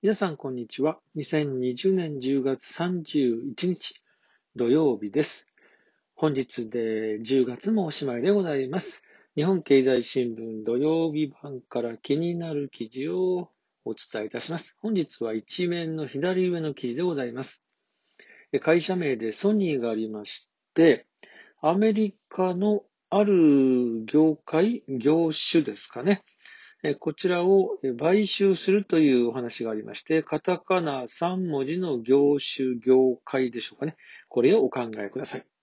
皆さん、こんにちは。2020年10月31日土曜日です。本日で10月もおしまいでございます。日本経済新聞土曜日版から気になる記事をお伝えいたします。本日は一面の左上の記事でございます。会社名でソニーがありまして、アメリカのある業種ですかね。こちらを買収するというお話がありまして、カタカナ3文字の業種、業界でしょうかね。これをお考えください。